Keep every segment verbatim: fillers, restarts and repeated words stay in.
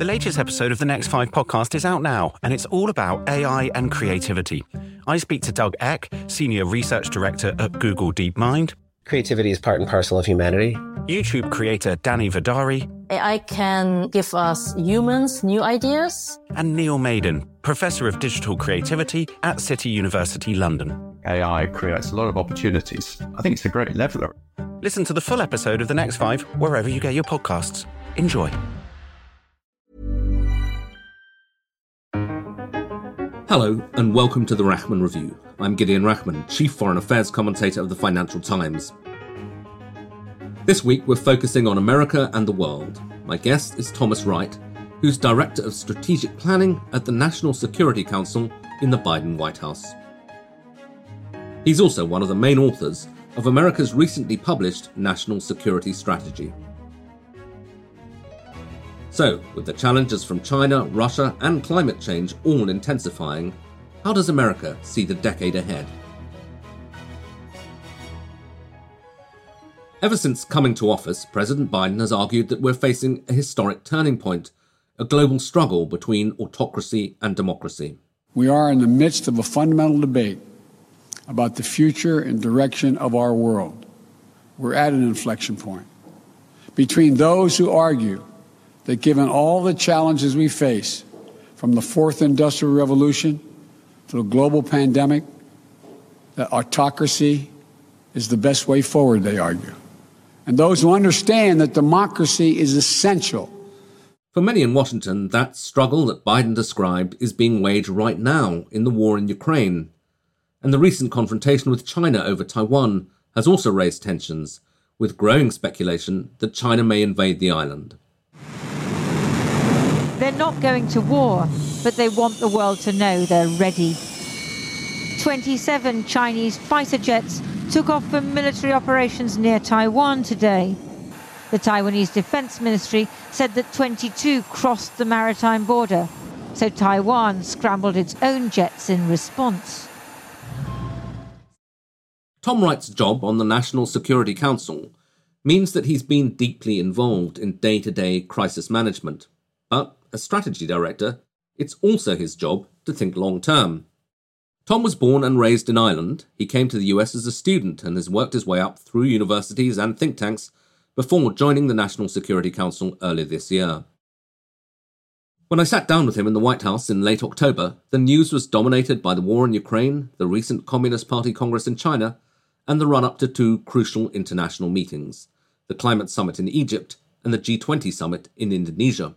The latest episode of the Next Five podcast is out now, and it's all about A I and creativity. I speak to Doug Eck, Senior Research Director at Google DeepMind. Creativity is part and parcel of humanity. YouTube creator Danny Vidari. A I can give us humans new ideas. And Neil Maiden, Professor of Digital Creativity at City University London. A I creates a lot of opportunities. I think it's a great leveler. Listen to the full episode of The Next Five wherever you get your podcasts. Enjoy. Hello and welcome to the Rachman Review. I'm Gideon Rachman, Chief Foreign Affairs Commentator of the Financial Times. This week we're focusing on America and the world. My guest is Thomas Wright, who's Director of Strategic Planning at the National Security Council in the Biden White House. He's also one of the main authors of America's recently published National Security Strategy. So, with the challenges from China, Russia and climate change all intensifying, how does America see the decade ahead? Ever since coming to office, President Biden has argued that we're facing a historic turning point, a global struggle between autocracy and democracy. We are in the midst of a fundamental debate about the future and direction of our world. We're at an inflection point between those who argue that given all the challenges we face, from the fourth industrial revolution to the global pandemic, that autocracy is the best way forward, they argue. And those who understand that democracy is essential. For many in Washington, that struggle that Biden described is being waged right now in the war in Ukraine. And the recent confrontation with China over Taiwan has also raised tensions, with growing speculation that China may invade the island. They're not going to war, but they want the world to know they're ready. twenty-seven Chinese fighter jets took off for military operations near Taiwan today. The Taiwanese Defense Ministry said that twenty-two crossed the maritime border, so Taiwan scrambled its own jets in response. Tom Wright's job on the National Security Council means that he's been deeply involved in day-to-day crisis management. But as strategy director, it's also his job to think long-term. Tom was born and raised in Ireland. He came to the U S as a student and has worked his way up through universities and think tanks before joining the National Security Council earlier this year. When I sat down with him in the White House in late October, the news was dominated by the war in Ukraine, the recent Communist Party Congress in China, and the run-up to two crucial international meetings, the Climate Summit in Egypt and the G twenty Summit in Indonesia.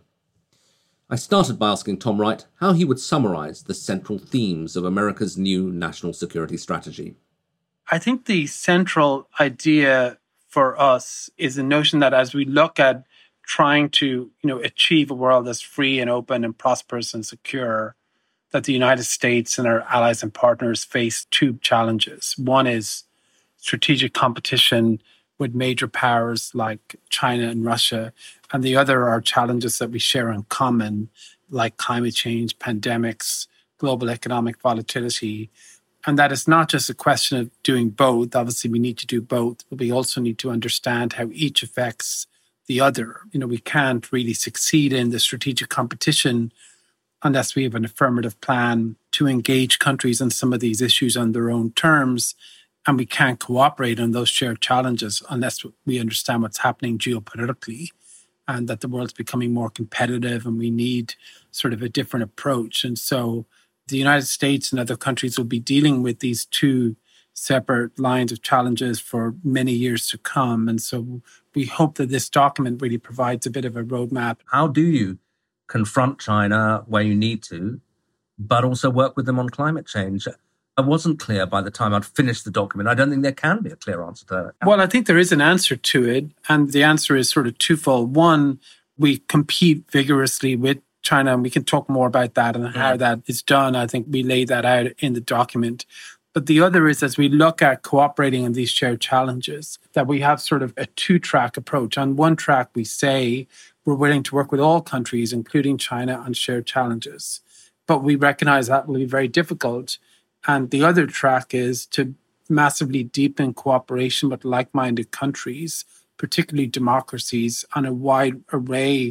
I started by asking Tom Wright how he would summarize the central themes of America's new national security strategy. I think the central idea for us is the notion that as we look at trying to, you know, achieve a world that's free and open and prosperous and secure, that the United States and our allies and partners face two challenges. One is strategic competition with major powers like China and Russia, and the other are challenges that we share in common, like climate change, pandemics, global economic volatility. And that is not just a question of doing both. Obviously, we need to do both, but we also need to understand how each affects the other. You know, we can't really succeed in the strategic competition unless we have an affirmative plan to engage countries on some of these issues on their own terms. And we can't cooperate on those shared challenges unless we understand what's happening geopolitically and that the world's becoming more competitive and we need sort of a different approach. And so the United States and other countries will be dealing with these two separate lines of challenges for many years to come. And so we hope that this document really provides a bit of a roadmap. How do you confront China where you need to, but also work with them on climate change? I wasn't clear by the time I'd finished the document. I don't think there can be a clear answer to that. Well, I think there is an answer to it. And the answer is sort of twofold. One, we compete vigorously with China, and we can talk more about that and yeah. how that is done. I think we laid that out in the document. But the other is, as we look at cooperating in these shared challenges, that we have sort of a two-track approach. On one track, we say we're willing to work with all countries, including China, on shared challenges. But we recognize that will be very difficult. And the other track is to massively deepen cooperation with like-minded countries, particularly democracies, on a wide array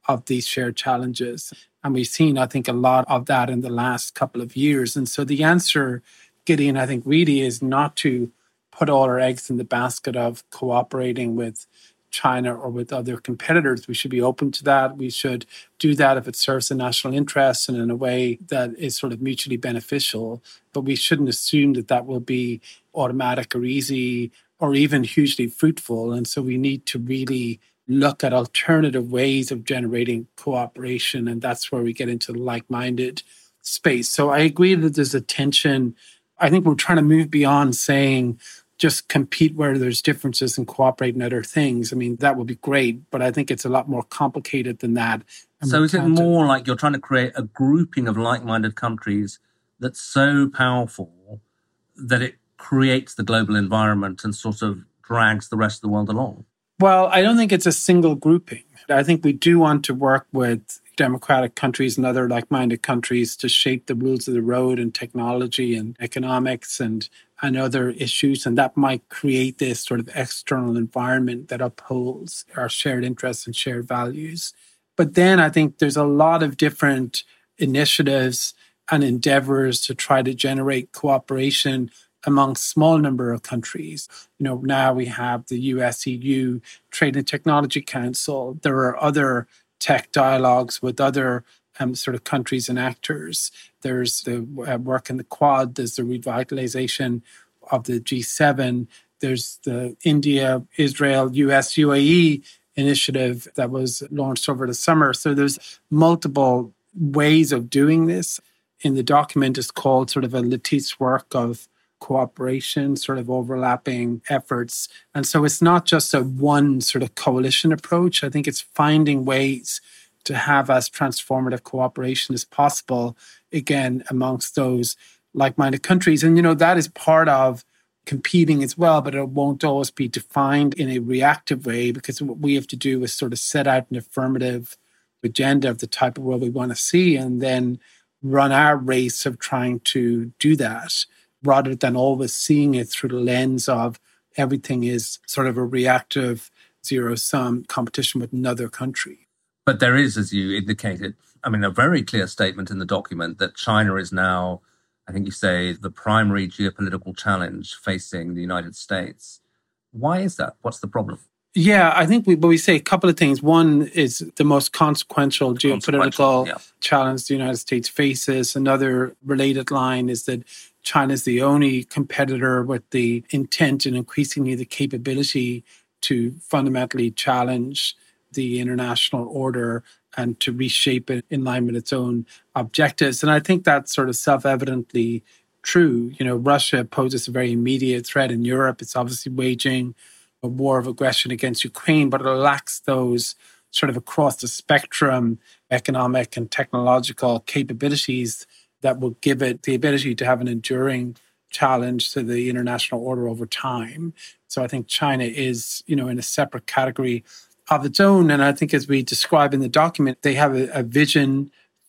of these shared challenges. And we've seen, I think, a lot of that in the last couple of years. And so the answer, Gideon, I think really is not to put all our eggs in the basket of cooperating with China or with other competitors. We should be open to that. We should do that if it serves the national interest and in a way that is sort of mutually beneficial. But we shouldn't assume that that will be automatic or easy or even hugely fruitful. And so we need to really look at alternative ways of generating cooperation. And that's where we get into the like-minded space. So I agree that there's a tension. I think we're trying to move beyond saying just compete where there's differences and cooperate in other things. I mean, that would be great, but I think it's a lot more complicated than that. And so is it more to... like you're trying to create a grouping of like-minded countries that's so powerful that it creates the global environment and sort of drags the rest of the world along? Well, I don't think it's a single grouping. I think we do want to work with democratic countries and other like-minded countries to shape the rules of the road and technology and economics and, and other issues. And that might create this sort of external environment that upholds our shared interests and shared values. But then I think there's a lot of different initiatives and endeavors to try to generate cooperation among a small number of countries. You know, now we have the U S E U Trade and Technology Council. There are other tech dialogues with other um, sort of countries and actors. There's the uh, work in the Quad. There's the revitalization of the G seven. There's the India, Israel, U S, U A E initiative that was launched over the summer. So there's multiple ways of doing this. In the document, it's called sort of a lattice work of cooperation, sort of overlapping efforts. And so it's not just a one sort of coalition approach. I think it's finding ways to have as transformative cooperation as possible, again, amongst those like-minded countries. And, you know, that is part of competing as well, but it won't always be defined in a reactive way, because what we have to do is sort of set out an affirmative agenda of the type of world we want to see and then run our race of trying to do that, rather than always seeing it through the lens of everything is sort of a reactive zero-sum competition with another country. But there is, as you indicated, I mean, a very clear statement in the document that China is now, I think you say, the primary geopolitical challenge facing the United States. Why is that? What's the problem? Yeah, I think we, but we say a couple of things. One is the most consequential geopolitical consequential, yeah. challenge the United States faces. Another related line is that China is the only competitor with the intent and increasingly the capability to fundamentally challenge the international order and to reshape it in line with its own objectives. And I think that's sort of self-evidently true. You know, Russia poses a very immediate threat in Europe. It's obviously waging a war of aggression against Ukraine, but it lacks those sort of across the spectrum economic and technological capabilities that will give it the ability to have an enduring challenge to the international order over time. So I think China is, you know, in a separate category of its own. And I think, as we describe in the document, they have a, a vision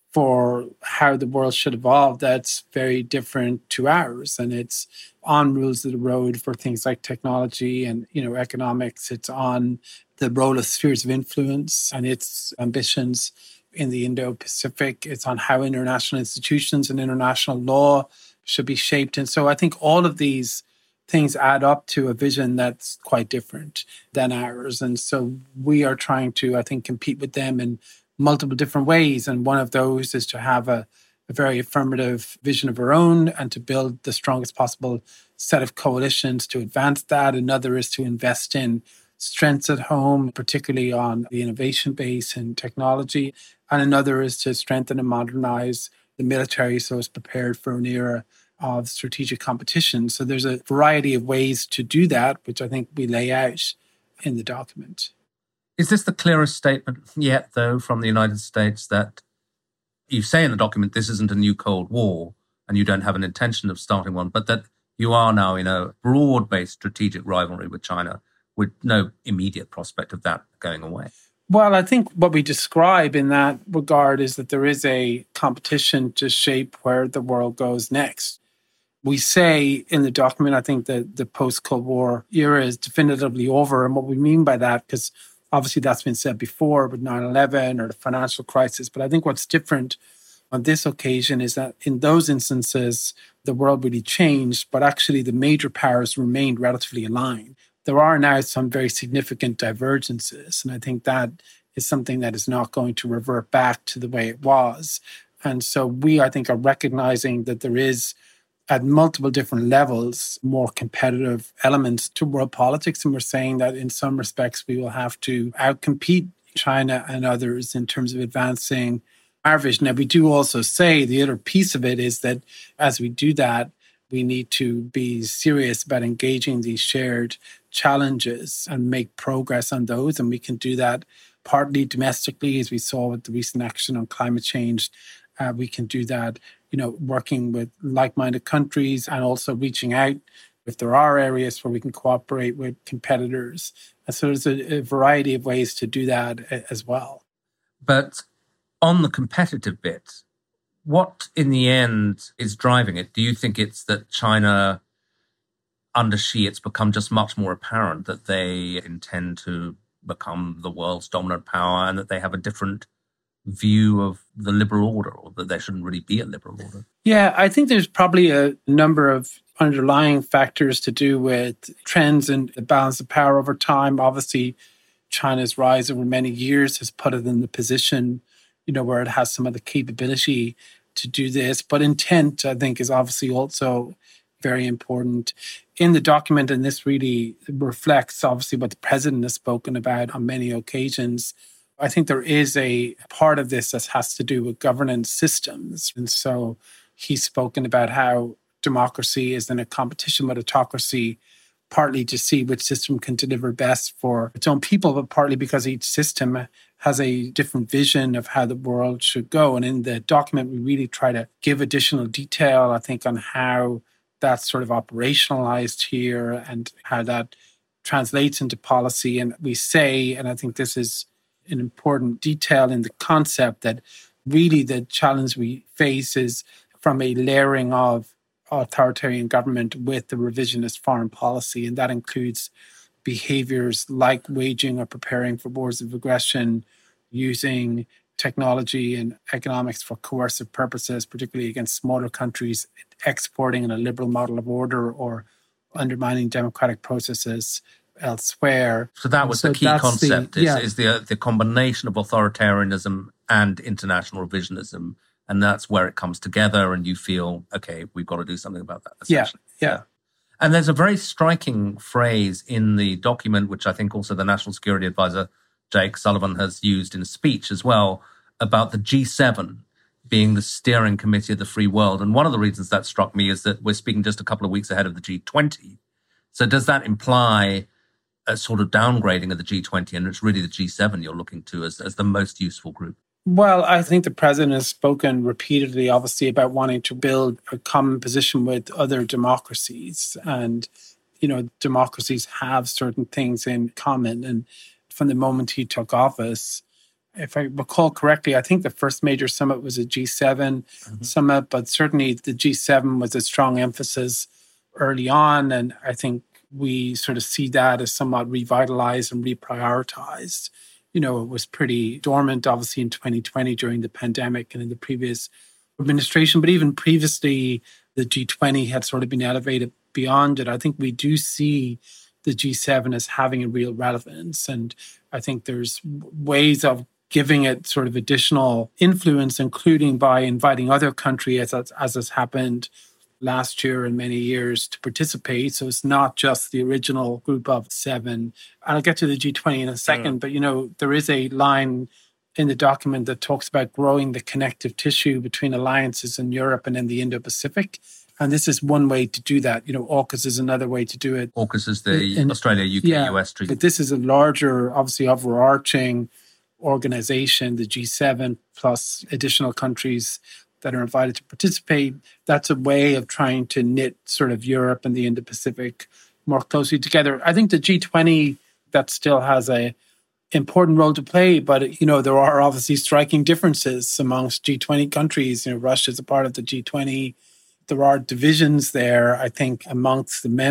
for how the world should evolve that's very different to ours. And it's on rules of the road for things like technology and, you know, economics. It's on the role of spheres of influence and its ambitions in the Indo-Pacific. It's on how international institutions and international law should be shaped. And so I think all of these things add up to a vision that's quite different than ours. And so we are trying to, I think, compete with them in multiple different ways. And one of those is to have a, a very affirmative vision of our own and to build the strongest possible set of coalitions to advance that. Another is to invest in strengths at home, particularly on the innovation base and technology. And another is to strengthen and modernize the military so it's prepared for an era of strategic competition. So there's a variety of ways to do that, which I think we lay out in the document. Is this the clearest statement yet, though, from the United States that you say in the document this isn't a new Cold War and you don't have an intention of starting one, but that you are now in a broad-based strategic rivalry with China with no immediate prospect of that going away? Well, I think what we describe in that regard is that there is a competition to shape where the world goes next. We say in the document, I think that the post-Cold War era is definitively over. And what we mean by that, because Obviously, that's been said before with nine eleven or the financial crisis. But I think what's different on this occasion is that in those instances, the world really changed, but actually the major powers remained relatively aligned. There are now some very significant divergences, and I think that is something that is not going to revert back to the way it was. And so we, I think, are recognizing that there is, at multiple different levels, more competitive elements to world politics. And we're saying that in some respects, we will have to outcompete China and others in terms of advancing our vision. Now, we do also say the other piece of it is that as we do that, we need to be serious about engaging these shared challenges and make progress on those. And we can do that partly domestically, as we saw with the recent action on climate change. Uh, we can do that, you know, working with like-minded countries and also reaching out if there are areas where we can cooperate with competitors. And so there's a, a variety of ways to do that as well. But on the competitive bit, what in the end is driving it? Do you think it's that China, under Xi, it's become just much more apparent that they intend to become the world's dominant power and that they have a different view of the liberal order, or that there shouldn't really be a liberal order? Yeah, I think there's probably a number of underlying factors to do with trends and the balance of power over time. Obviously, China's rise over many years has put it in the position, you know, where it has some of the capability to do this. But intent, I think, is obviously also very important in the document. And this really reflects, obviously, what the president has spoken about on many occasions. I think there is a part of this that has to do with governance systems. And so he's spoken about how democracy is in a competition with autocracy, partly to see which system can deliver best for its own people, but partly because each system has a different vision of how the world should go. And in the document, we really try to give additional detail, I think, on how that's sort of operationalized here and how that translates into policy. And we say, and I think this is an important detail in the concept, that really the challenge we face is from a layering of authoritarian government with the revisionist foreign policy. And that includes behaviors like waging or preparing for wars of aggression, using technology and economics for coercive purposes, particularly against smaller countries, exporting in a liberal model of order, or undermining democratic processes elsewhere. So that was so the key concept, the, is, yeah. is the, the combination of authoritarianism and international revisionism. And that's where it comes together and you feel, okay, we've got to do something about that, essentially. Yeah, yeah. And there's a very striking phrase in the document, which I think also the National Security Advisor, Jake Sullivan, has used in a speech as well, about the G seven being the steering committee of the free world. And one of the reasons that struck me is that we're speaking just a couple of weeks ahead of the G twenty. So does that imply a sort of downgrading of the G twenty, and it's really the G seven you're looking to as, as the most useful group? Well, I think the president has spoken repeatedly, obviously, about wanting to build a common position with other democracies. And, you know, democracies have certain things in common. And from the moment he took office, if I recall correctly, I think the first major summit was a G seven mm-hmm. summit, but certainly the G seven was a strong emphasis early on. And I think we sort of see that as somewhat revitalized and reprioritized. You know, it was pretty dormant, obviously, in twenty twenty during the pandemic and in the previous administration. But even previously, the G twenty had sort of been elevated beyond it. I think we do see the G seven as having a real relevance. And I think there's ways of giving it sort of additional influence, including by inviting other countries, as, as has happened last year and many years, to participate. So it's not just the original group of seven. And I'll get to the G twenty in a second, mm. but, you know, there is a line in the document that talks about growing the connective tissue between alliances in Europe and in the Indo-Pacific. And this is one way to do that. You know, AUKUS is another way to do it. AUKUS is the in, Australia, U K, yeah, U S treaty. But this is a larger, obviously overarching organization, the G seven, plus additional countries that are invited to participate. That's a way of trying to knit sort of Europe and the Indo-Pacific more closely together. I think the G twenty, that still has a important role to play, but, you know, there are obviously striking differences amongst G twenty countries. You know, Russia is a part of the G twenty. There are divisions there, I think, amongst the members.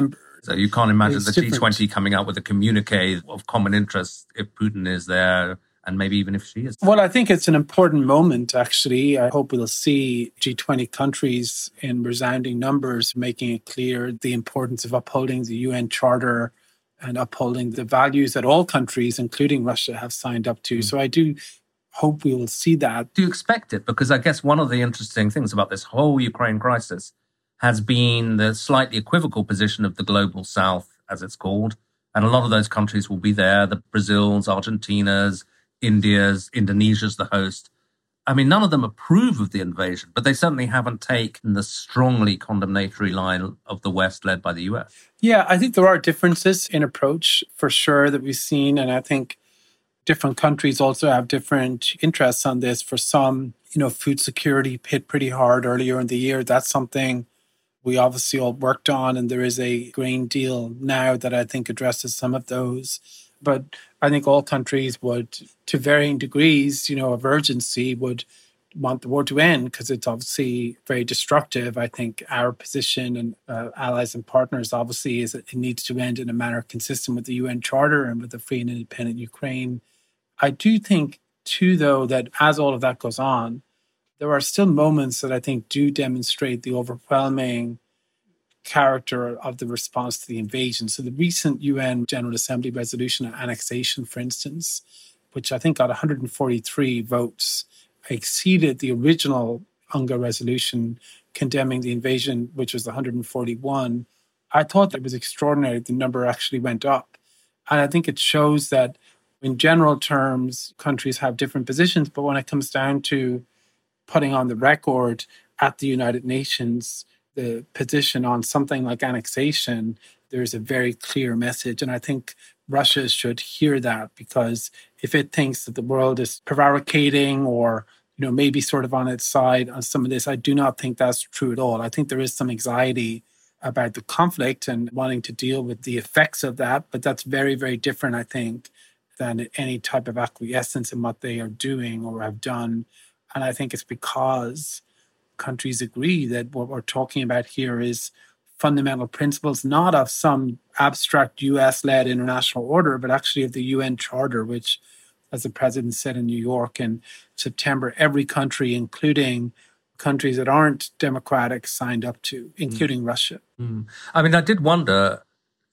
So you can't imagine It's the different. G twenty coming out with a communique of common interest if Putin is there, and maybe even if she is. Well, I think it's an important moment, actually. I hope we'll see G twenty countries in resounding numbers making it clear the importance of upholding the U N Charter and upholding the values that all countries, including Russia, have signed up to. Mm. So I do hope we will see that. Do you expect it? Because I guess one of the interesting things about this whole Ukraine crisis has been the slightly equivocal position of the global south, as it's called. And a lot of those countries will be there, the Brazils, Argentinas, India's, Indonesia's the host. I mean, none of them approve of the invasion, but they certainly haven't taken the strongly condemnatory line of the West led by the U S. Yeah, I think there are differences in approach for sure that we've seen. And I think different countries also have different interests on this. For some, you know, food security hit pretty hard earlier in the year. That's something we obviously all worked on, and there is a grain deal now that I think addresses some of those. But I think all countries would, to varying degrees, you know, of urgency, would want the war to end because it's obviously very destructive. I think our position and uh, allies and partners obviously is that it needs to end in a manner consistent with the U N Charter and with a free and independent Ukraine. I do think, too, though, that as all of that goes on, there are still moments that I think do demonstrate the overwhelming character of the response to the invasion. So the recent U N General Assembly resolution on annexation, for instance, which I think got one hundred forty-three votes, exceeded the original U N G A resolution condemning the invasion, which was one hundred forty-one. I thought that was extraordinary. The number actually went up. And I think it shows that in general terms, countries have different positions, but when it comes down to putting on the record at the United Nations the position on something like annexation, there's a very clear message. And I think Russia should hear that, because if it thinks that the world is prevaricating or, you know, maybe sort of on its side on some of this, I do not think that's true at all. I think there is some anxiety about the conflict and wanting to deal with the effects of that, but that's very, very different, I think, than any type of acquiescence in what they are doing or have done. And I think it's because countries agree that what we're talking about here is fundamental principles, not of some abstract U S-led international order, but actually of the U N Charter, which, as the president said in New York in September, every country, including countries that aren't democratic, signed up to, including mm. Russia. Mm. I mean, I did wonder,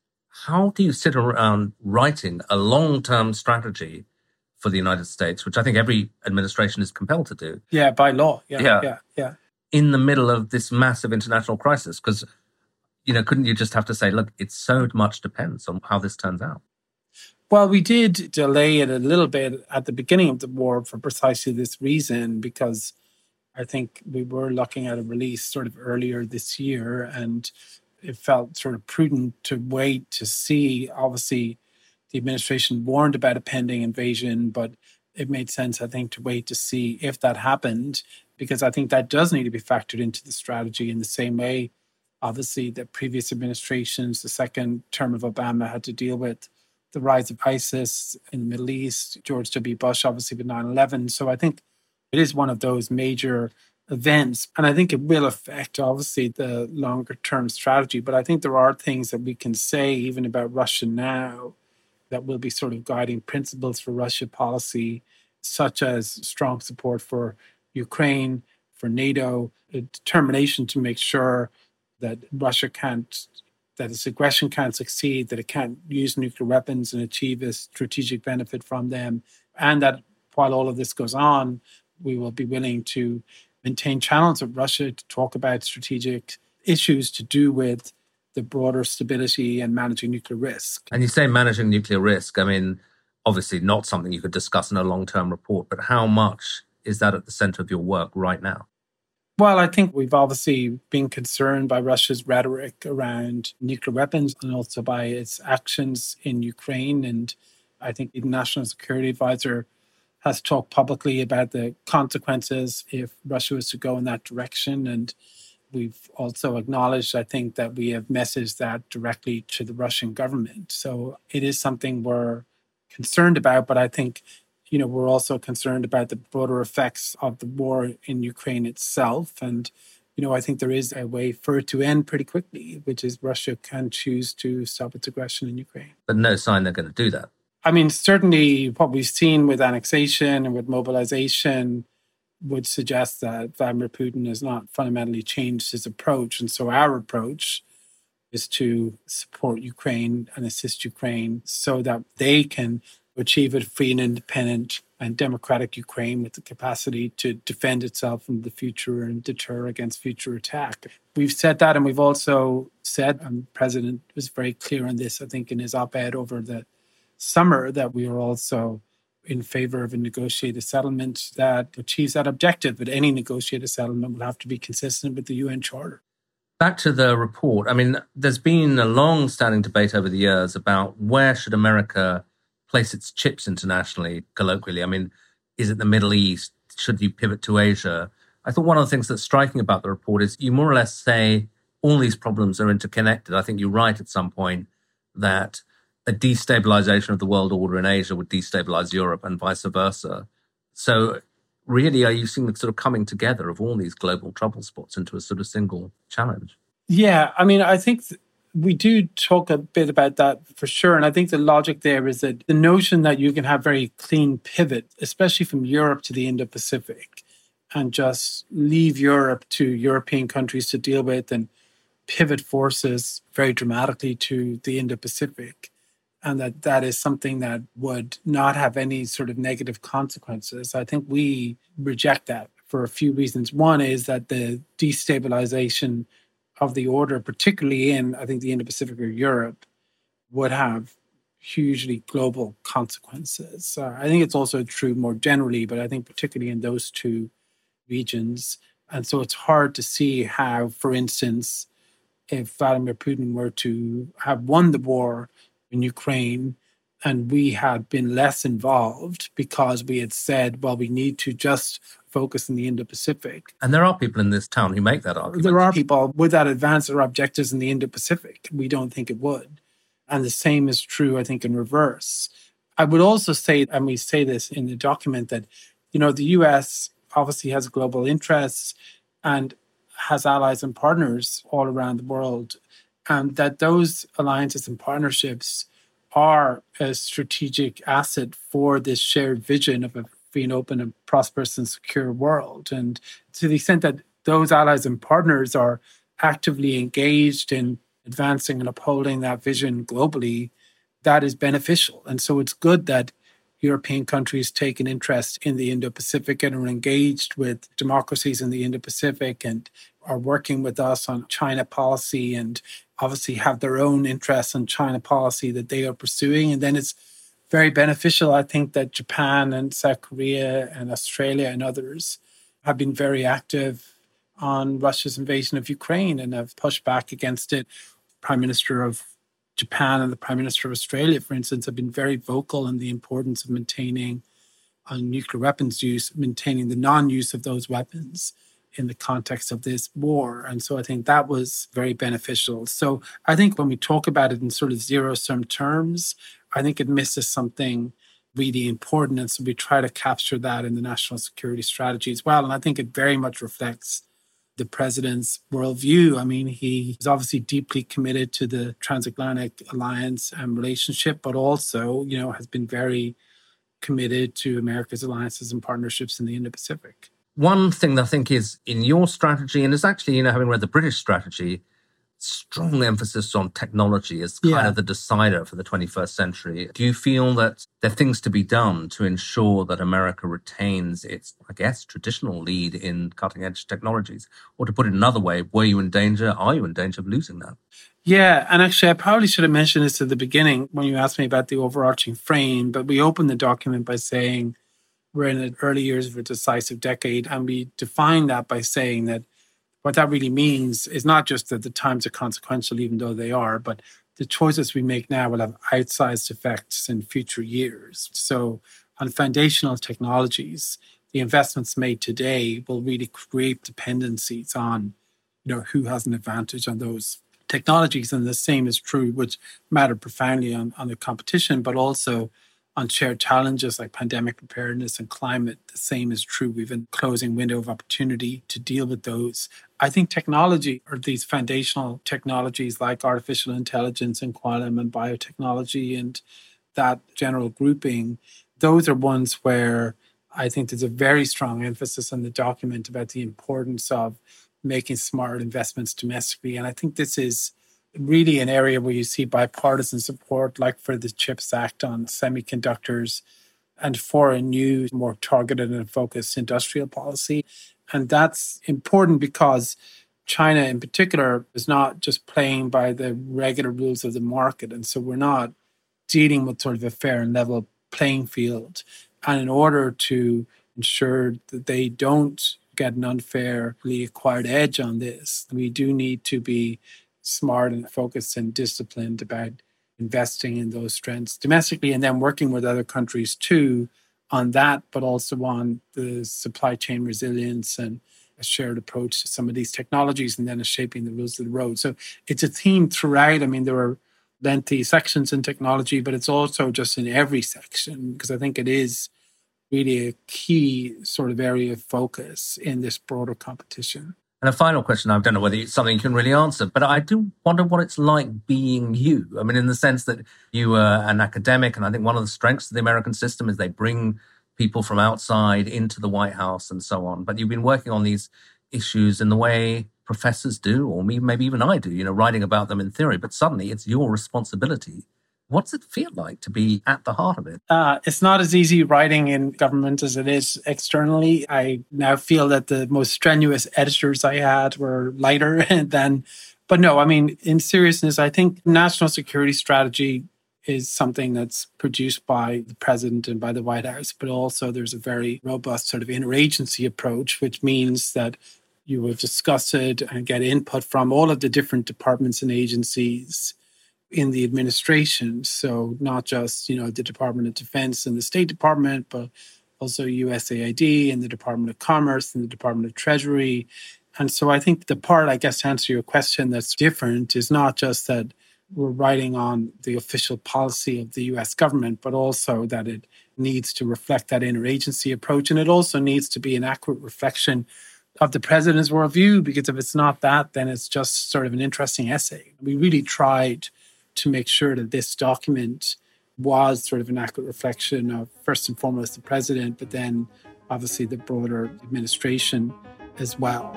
how do you sit around writing a long-term strategy for the United States, which I think every administration is compelled to do? Yeah, by law. Yeah, yeah, yeah. yeah. In the middle of this massive international crisis, because, you know, couldn't you just have to say, look, it so much depends on how this turns out? Well, we did delay it a little bit at the beginning of the war for precisely this reason, because I think we were looking at a release sort of earlier this year, and it felt sort of prudent to wait to see. Obviously, the administration warned about a pending invasion, but it made sense, I think, to wait to see if that happened, because I think that does need to be factored into the strategy in the same way, obviously, that previous administrations, the second term of Obama, had to deal with the rise of ISIS in the Middle East, George W. Bush, obviously, with nine eleven. So I think it is one of those major events. And I think it will affect, obviously, the longer-term strategy. But I think there are things that we can say, even about Russia now, that will be sort of guiding principles for Russia policy, such as strong support for Ukraine, for NATO, a determination to make sure that Russia can't, that its aggression can't succeed, that it can't use nuclear weapons and achieve a strategic benefit from them, and that while all of this goes on, we will be willing to maintain channels with Russia to talk about strategic issues to do with the broader stability and managing nuclear risk. And you say managing nuclear risk. I mean, obviously not something you could discuss in a long-term report, but how much is that at the center of your work right now? Well, I think we've obviously been concerned by Russia's rhetoric around nuclear weapons and also by its actions in Ukraine. And I think the National Security Advisor has talked publicly about the consequences if Russia was to go in that direction. And we've also acknowledged, I think, that we have messaged that directly to the Russian government. So it is something we're concerned about, but I think, you know, we're also concerned about the broader effects of the war in Ukraine itself. And, you you know, I think there is a way for it to end pretty quickly, which is Russia can choose to stop its aggression in Ukraine. But no sign they're going to do that. I mean, certainly what we've seen with annexation and with mobilization would suggest that Vladimir Putin has not fundamentally changed his approach. And so our approach is to support Ukraine and assist Ukraine so that they can achieve a free and independent and democratic Ukraine with the capacity to defend itself from the future and deter against future attack. We've said that, and we've also said, and the President was very clear on this, I think, in his op-ed over the summer, that we are also in favor of a negotiated settlement that achieves that objective. But any negotiated settlement will have to be consistent with the U N Charter. Back to the report. I mean, there's been a long-standing debate over the years about where should America place its chips internationally, colloquially. I mean, is it the Middle East? Should you pivot to Asia? I thought one of the things that's striking about the report is you more or less say all these problems are interconnected. I think you write at some point that a destabilization of the world order in Asia would destabilize Europe and vice versa. So really, are you seeing the sort of coming together of all these global trouble spots into a sort of single challenge? Yeah, I mean, I think th- we do talk a bit about that for sure. And I think the logic there is that the notion that you can have very clean pivot, especially from Europe to the Indo-Pacific, and just leave Europe to European countries to deal with and pivot forces very dramatically to the Indo-Pacific, and that that is something that would not have any sort of negative consequences. I think we reject that for a few reasons. One is that the destabilization of the order, particularly in, I think, the Indo-Pacific or Europe, would have hugely global consequences. Uh, I think it's also true more generally, but I think particularly in those two regions. And so it's hard to see how, for instance, if Vladimir Putin were to have won the war in Ukraine and we had been less involved because we had said, well, we need to just focus in the Indo-Pacific. And there are people in this town who make that argument. There are people with that advance their objectives in the Indo-Pacific. We don't think it would. And the same is true, I think, in reverse. I would also say, and we say this in the document, that, you know, the U S obviously has global interests and has allies and partners all around the world, and that those alliances and partnerships are a strategic asset for this shared vision of a free and open and prosperous and secure world. And to the extent that those allies and partners are actively engaged in advancing and upholding that vision globally, that is beneficial. And so it's good that European countries take an interest in the Indo-Pacific and are engaged with democracies in the Indo-Pacific and are working with us on China policy and obviously have their own interests in China policy that they are pursuing. And then it's very beneficial, I think, that Japan and South Korea and Australia and others have been very active on Russia's invasion of Ukraine and have pushed back against it. Prime Minister of Japan and the Prime Minister of Australia, for instance, have been very vocal on the importance of maintaining on nuclear weapons use, maintaining the non-use of those weapons in the context of this war. And so I think that was very beneficial. So I think when we talk about it in sort of zero-sum terms, I think it misses something really important. And so we try to capture that in the national security strategy as well. And I think it very much reflects the president's worldview. I mean, he is obviously deeply committed to the transatlantic alliance and relationship, but also, you know, has been very committed to America's alliances and partnerships in the Indo-Pacific. One thing that I think is in your strategy, and is actually, you know, having read the British strategy, strong emphasis on technology as kind Yeah. of the decider for the twenty-first century. Do you feel that there are things to be done to ensure that America retains its, I guess, traditional lead in cutting-edge technologies? Or to put it another way, were you in danger, are you in danger of losing that? Yeah, and actually I probably should have mentioned this at the beginning when you asked me about the overarching frame, but we opened the document by saying we're in the early years of a decisive decade, and we define that by saying that what that really means is not just that the times are consequential, even though they are, but the choices we make now will have outsized effects in future years. So on foundational technologies, the investments made today will really create dependencies on, you know, who has an advantage on those technologies. And the same is true, which matter profoundly on, on the competition, but also on shared challenges like pandemic preparedness and climate. The same is true. We've a closing window of opportunity to deal with those. I think technology, or these foundational technologies like artificial intelligence and quantum and biotechnology and that general grouping, those are ones where I think there's a very strong emphasis on the document about the importance of making smart investments domestically. And I think this is really an area where you see bipartisan support, like for the CHIPS Act on semiconductors and for a new, more targeted and focused industrial policy. And that's important because China in particular is not just playing by the regular rules of the market. And so we're not dealing with sort of a fair and level playing field. And in order to ensure that they don't get an unfairly acquired edge on this, we do need to be smart and focused and disciplined about investing in those strengths domestically and then working with other countries too on that, but also on the supply chain resilience and a shared approach to some of these technologies and then shaping the rules of the road. So it's a theme throughout. I mean, there are lengthy sections in technology, but it's also just in every section because I think it is really a key sort of area of focus in this broader competition. And a final question, I don't know whether it's something you can really answer, but I do wonder what it's like being you. I mean, in the sense that you are an academic, and I think one of the strengths of the American system is they bring people from outside into the White House and so on. But you've been working on these issues in the way professors do, or maybe even I do, you know, writing about them in theory, but suddenly it's your responsibility. What's it feel like to be at the heart of it? Uh, it's not as easy writing in government as it is externally. I now feel that the most strenuous editors I had were lighter than, but no, I mean, in seriousness, I think national security strategy is something that's produced by the president and by the White House, but also there's a very robust sort of interagency approach, which means that you will discuss it and get input from all of the different departments and agencies in the administration. So not just, you know, the Department of Defense and the State Department, but also U S A I D and the Department of Commerce and the Department of Treasury. And so I think the part, I guess, to answer your question that's different is not just that we're writing on the official policy of the U S government, but also that it needs to reflect that interagency approach. And it also needs to be an accurate reflection of the president's worldview, because if it's not that, then it's just sort of an interesting essay. We really tried to make sure that this document was sort of an accurate reflection of, first and foremost, the president, but then obviously the broader administration as well.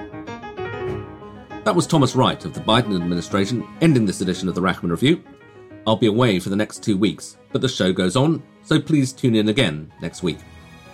That was Thomas Wright of the Biden administration, ending this edition of the Rachman Review. I'll be away for the next two weeks, but the show goes on, so please tune in again next week.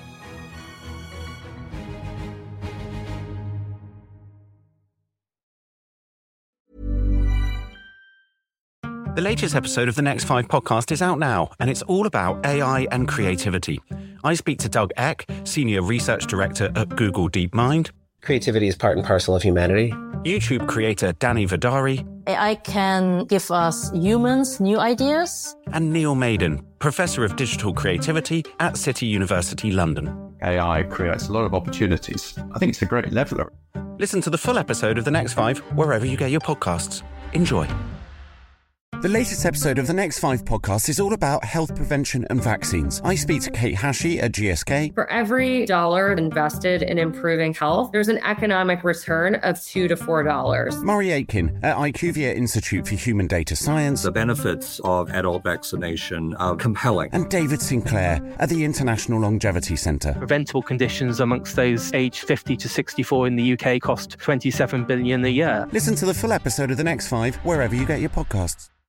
The latest episode of the Next Five podcast is out now, and it's all about A I and creativity. I speak to Doug Eck, Senior Research Director at Google DeepMind. Creativity is part and parcel of humanity. YouTube creator Danny Vidari. A I can give us humans new ideas. And Neil Maiden, Professor of Digital Creativity at City University London. A I creates a lot of opportunities. I think it's a great leveler. Listen to the full episode of The Next Five wherever you get your podcasts. Enjoy. The latest episode of the Next Five podcast is all about health prevention and vaccines. I speak to Kate Hashi at G S K. For every dollar invested in improving health, there's an economic return of two to four dollars. Murray Aitken at IQVIA Institute for Human Data Science. The benefits of adult vaccination are compelling. And David Sinclair at the International Longevity Centre. Preventable conditions amongst those aged fifty to sixty-four in the U K cost twenty-seven billion dollars a year. Listen to the full episode of the Next Five wherever you get your podcasts.